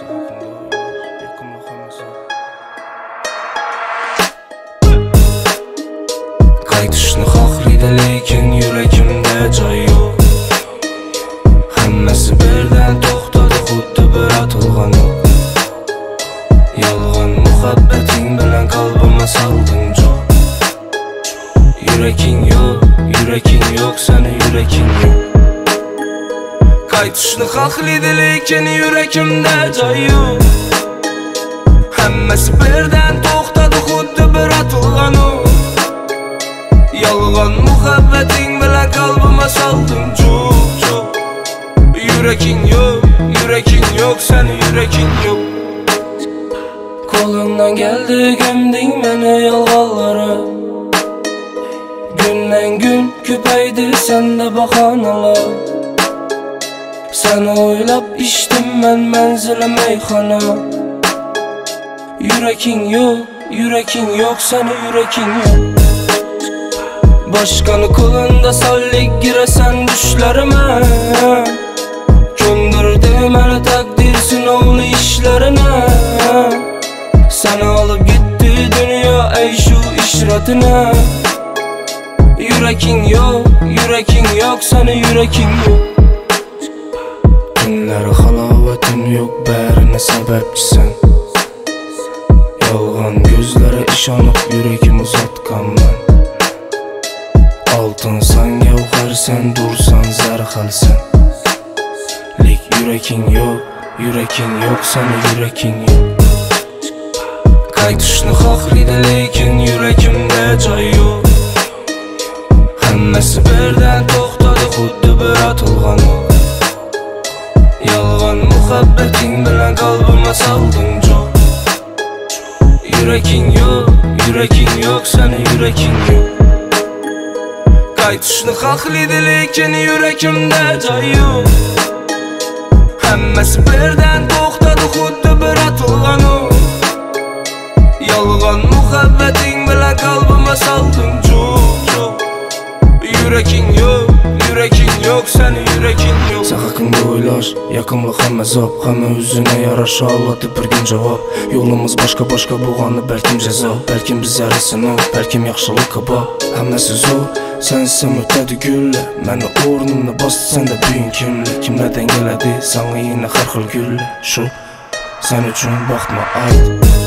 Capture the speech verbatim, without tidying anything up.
Qaytishni xohlaydi lekin yuragimda joy yo'q. Hammasi birdan to'xtadi, xuddi bir atilgan o'q. Yolg'on muhabbating bilan qalbimga solding joy. Yuraging yo'q, yuraging yo'q, seni yuraging yo'q. Qaytishni xohlaydi lekin yuragimda joy yo'q. Hammasi birdan to'xtadi, xuddi bir atilgan o'q. Yolg'on muhabbating bilan qalbimga solding joy joy. Yuraging yo'q, yuraging yo'q, seni yuraging yo'q. Qo'limdan keldi gömding meni yolg'onlara. Günden gün ko'paydi sende bahonalar. Seni o'ylab içtim men manzili meyxona. Yuraging yo'q, yuraging yo'q, seni yuraging yo'q. Başkanı kolunda sallik giresen düşlerime. Gömdürdü meni takdir sınavlı işlerine. Seni alıp gitti dünya ey şu işretine. Yuraging yo'q, yuraging yo'q, seni yuraging yo'q. Günleri halovatin yo'q, bärine sebepçisin. Yolg'on gözlere ishonib yuragim uzatganman. Altınsan, gavharsan, dursan, zarxalsan. Lek yuraging yo'q, yuraging yo'q, seni yuraging yo'q. Qaytishni xohlaydi lekin yuragimda joy yo'q. Hammasi birdan to'xtadi, xuddi bir atilgan o'q. Yolg'on muhabbating bilan qalbimga solding joy. Yuraging yo'q, yuraging yo'q, seni yuraging yo'q. Qaytishni xohlaydi lekin yuragimda joy yo'q. Hammasi birdan to'xtadi, xuddi bir atilgan o'q. Yolg'on muhabbating bilan qalbimga solding joy joy. Yuraging yo'q, yuraging yo'q, seni yuraging yo'q. Sen haqingda o'ylash, yaqinlik hamma zob, hamma o'zine yarasha oladi bir kun javob. Yo'limiz boshqa-boshqa bo'lgani balkim jazo, balkim bizlari sinov, balkim yaxshilik bor. Hammasi zo'r, sensiz o'tadi gullar. Meni o'rnimni bossan-da buying kimlar? Kimlardan keladi senga yana har xil gullar? Shu sen uchun baxtmi ayt?